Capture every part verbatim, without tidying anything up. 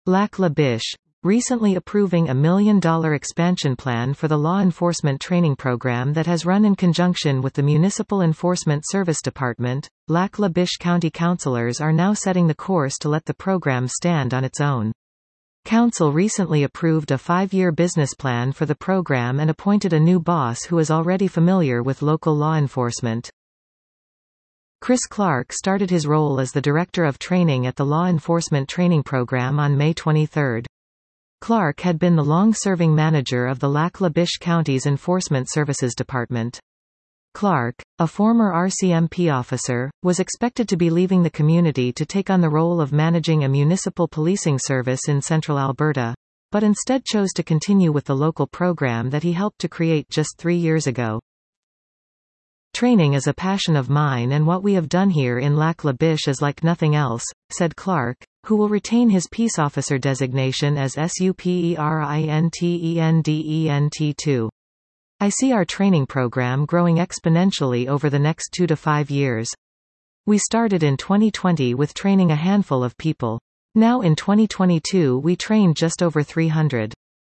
Lac La Biche, recently approving a million-dollar expansion plan for the law enforcement training program that has run in conjunction with the Municipal Enforcement Service Department. Lac La Biche County councillors are now setting the course to let the program stand on its own. Council recently approved a five-year business plan for the program and appointed a new boss who is already familiar with local law enforcement. Chris Clark started his role as the Director of Training at the Law Enforcement Training Program on May twenty-third. Clark had been the long-serving manager of the Lac La Biche County's Enforcement Services Department. Clark, a former R C M P officer, was expected to be leaving the community to take on the role of managing a municipal policing service in central Alberta, but instead chose to continue with the local program that he helped to create just three years ago. "Training is a passion of mine, and what we have done here in Lac La Biche is like nothing else," said Clark, who will retain his peace officer designation as Superintendent two. "I see our training program growing exponentially over the next two to five years. We started in twenty twenty with training a handful of people. Now in twenty twenty-two we trained just over three hundred.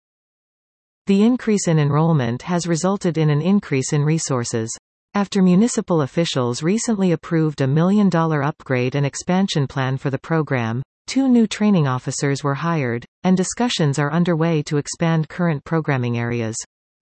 The increase in enrollment has resulted in an increase in resources. After municipal officials recently approved a million-dollar upgrade and expansion plan for the program, two new training officers were hired, and discussions are underway to expand current programming areas.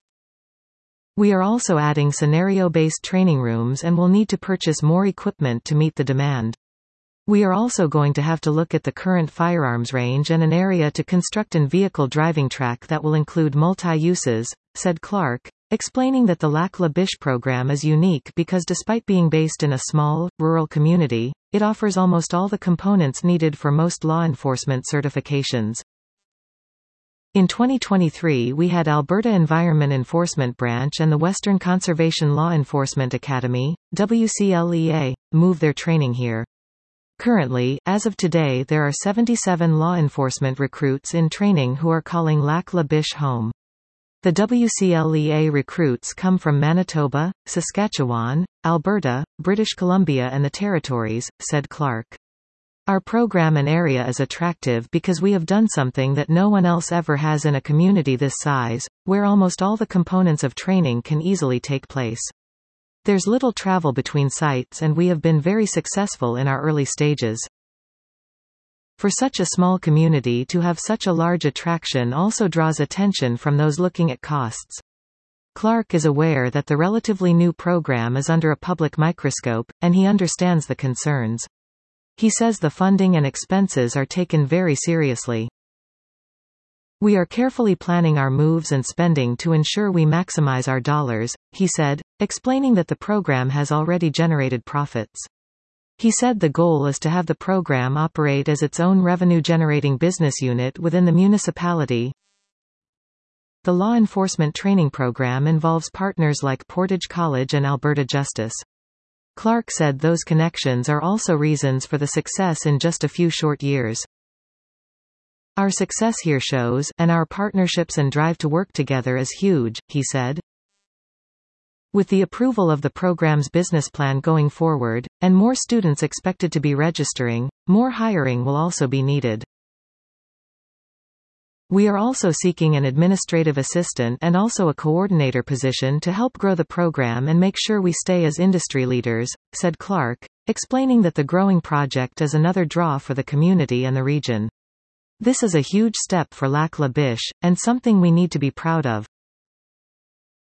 We are also adding scenario-based training rooms and will need to purchase more equipment to meet the demand. We are also going to have to look at the current firearms range and an area to construct an vehicle driving track that will include multi-uses," said Clark, explaining that the Lac La Biche program is unique because despite being based in a small, rural community, it offers almost all the components needed for most law enforcement certifications. In twenty twenty-three we had Alberta Environment Enforcement Branch and the Western Conservation Law Enforcement Academy, W C L E A, move their training here. Currently, as of today, there are seventy-seven law enforcement recruits in training who are calling Lac La Biche home. The W C L E A recruits come from Manitoba, Saskatchewan, Alberta, British Columbia and the Territories, said Clark. "Our program and area is attractive because we have done something that no one else ever has in a community this size, where almost all the components of training can easily take place. There's little travel between sites and we have been very successful in our early stages. For such a small community to have such a large attraction also draws attention from those looking at costs. Clark is aware that the relatively new program is under a public microscope, and he understands the concerns. He says the funding and expenses are taken very seriously. We are carefully planning our moves and spending to ensure we maximize our dollars," he said, explaining that the program has already generated profits. He said the goal is to have the program operate as its own revenue-generating business unit within the municipality. The law enforcement training program involves partners like Portage College and Alberta Justice. Clark said those connections are also reasons for the success in just a few short years. "Our success here shows, and our partnerships and drive to work together is huge," he said. With the approval of the program's business plan going forward, and more students expected to be registering, more hiring will also be needed. "We are also seeking an administrative assistant and also a coordinator position to help grow the program and make sure we stay as industry leaders," said Clark, explaining that the growing project is another draw for the community and the region. "This is a huge step for Lac La Biche, and something we need to be proud of."